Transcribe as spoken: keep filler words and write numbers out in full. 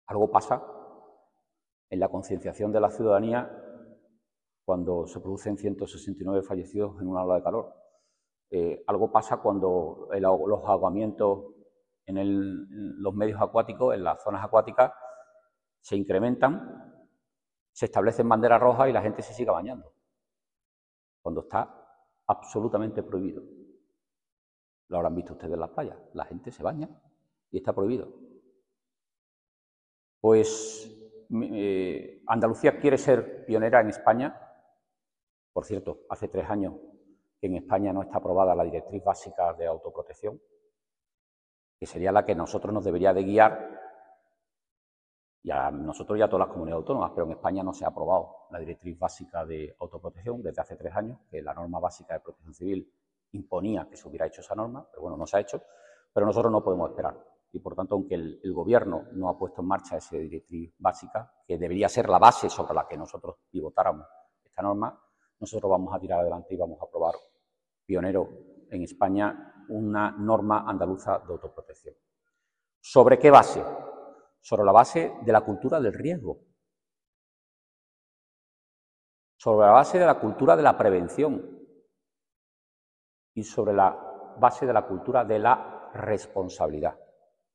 Algo pasa en la concienciación de la ciudadanía cuando se producen ciento sesenta y nueve fallecidos en una ola de calor. Eh, algo pasa cuando el, los ahogamientos en, el, en los medios acuáticos, en las zonas acuáticas, se incrementan, se establecen banderas rojas y la gente se sigue bañando, cuando está absolutamente prohibido. Lo habrán visto ustedes en las playas, la gente se baña y está prohibido. Pues eh, Andalucía quiere ser pionera en España. Por cierto, hace tres años que en España no está aprobada la Directriz Básica de Autoprotección, que sería la que a nosotros nos debería de guiar, y a nosotros y a todas las comunidades autónomas, pero en España no se ha aprobado la Directriz Básica de Autoprotección desde hace tres años, que la norma básica de protección civil imponía que se hubiera hecho esa norma, pero bueno, no se ha hecho, pero nosotros no podemos esperar. Y por tanto, aunque el, el Gobierno no ha puesto en marcha esa Directriz Básica, que debería ser la base sobre la que nosotros pivotáramos esta norma, nosotros vamos a tirar adelante y vamos a aprobar, pionero en España, una norma andaluza de autoprotección. ¿Sobre qué base? Sobre la base de la cultura del riesgo, sobre la base de la cultura de la prevención y sobre la base de la cultura de la responsabilidad.